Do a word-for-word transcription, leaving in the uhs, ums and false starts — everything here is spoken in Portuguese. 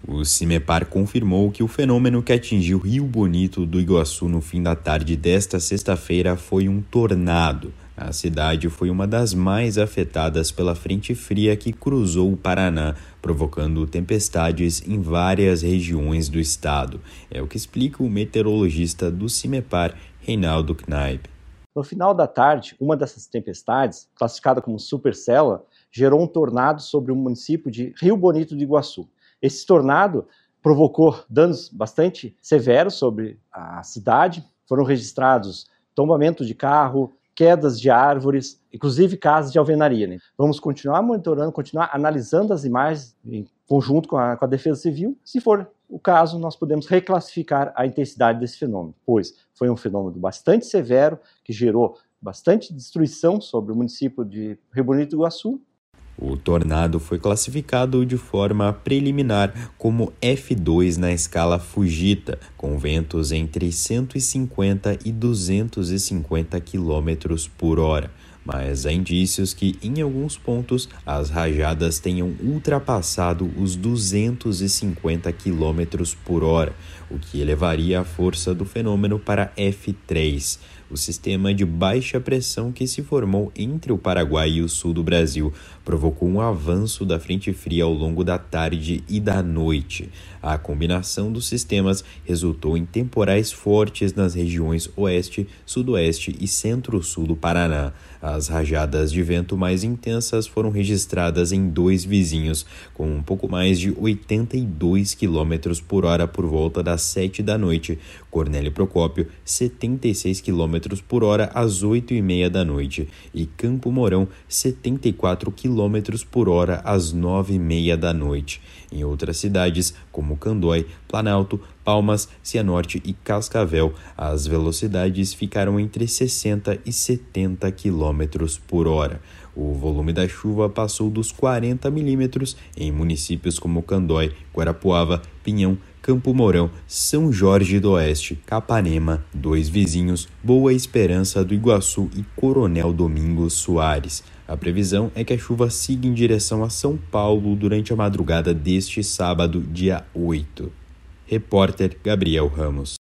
O CIMEPAR confirmou que o fenômeno que atingiu Rio Bonito do Iguaçu no fim da tarde desta sexta-feira foi um tornado. A cidade foi uma das mais afetadas pela frente fria que cruzou o Paraná, provocando tempestades em várias regiões do estado. É o que explica o meteorologista do CIMEPAR, Reinaldo Knaip. No final da tarde, uma dessas tempestades, classificada como supercélula, gerou um tornado sobre o município de Rio Bonito do Iguaçu. Esse tornado provocou danos bastante severos sobre a cidade. Foram registrados tombamento de carro, quedas de árvores, inclusive casas de alvenaria. Né? Vamos continuar monitorando, continuar analisando as imagens em conjunto com a, com a Defesa Civil. Se for o caso, nós podemos reclassificar a intensidade desse fenômeno, pois foi um fenômeno bastante severo, que gerou bastante destruição sobre o município de Rio Bonito do Iguaçu. O tornado foi classificado de forma preliminar como F dois na escala Fujita, com ventos entre cento e cinquenta e duzentos e cinquenta quilômetros por hora. Mas há indícios que, em alguns pontos, as rajadas tenham ultrapassado os duzentos e cinquenta quilômetros por hora, o que elevaria a força do fenômeno para F três. O sistema de baixa pressão que se formou entre o Paraguai e o sul do Brasil provocou um avanço da frente fria ao longo da tarde e da noite. A combinação dos sistemas resultou em temporais fortes nas regiões oeste, sudoeste e centro-sul do Paraná. As rajadas de vento mais intensas foram registradas em dois vizinhos, com um pouco mais de oitenta e dois quilômetros por hora por volta das sete da noite. Cornélio Procópio, setenta e seis quilômetros por hora às oito e meia da noite. E Campo Mourão, setenta e quatro quilômetros por hora às nove e meia da noite. Em outras cidades, como Candói, Planalto, Palmas, Cianorte e Cascavel, as velocidades ficaram entre sessenta e setenta quilômetros por hora. O volume da chuva passou dos quarenta milímetros em municípios como Candói, Guarapuava, Pinhão, Campo Mourão, São Jorge do Oeste, Capanema, dois vizinhos, Boa Esperança do Iguaçu e Coronel Domingos Soares. A previsão é que a chuva siga em direção a São Paulo durante a madrugada deste sábado, dia oito. Repórter Gabriel Ramos.